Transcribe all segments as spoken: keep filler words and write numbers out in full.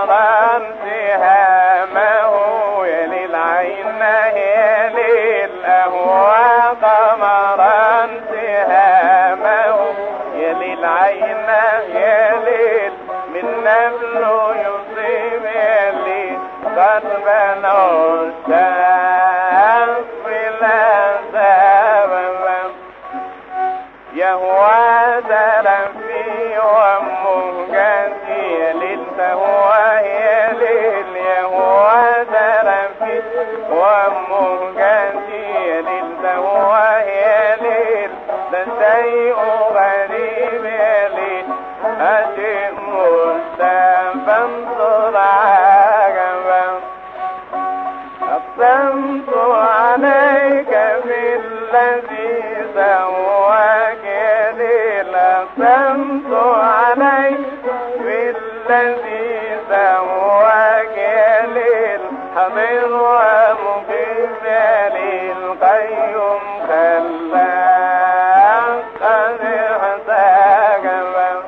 قمرا سهامه يلي العين يلي الأهوى قمرا سهامه يلي العين يلي من نبل يصيب يلي قلبا عشاق بلا سبب يهوى ترفي ومهجتي للتهوى يليل يهوى ترفي ومهجتي للتهوى يليل ده شيء غريب يليل أشيء مستفى انظر عجبا أقسمت عليك بالذي سواك يليل أقسمت عليك بالذي سواك يليل حضر ومقيم يليل قيوم خلاق قد احتاج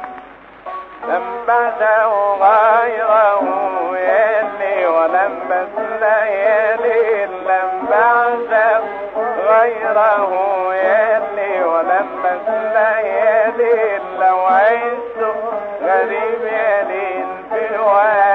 لبسه غيره يلي ولبس يلي لبسه غيره يلي ولبس يلي لو عشت غريب يلي في الوادي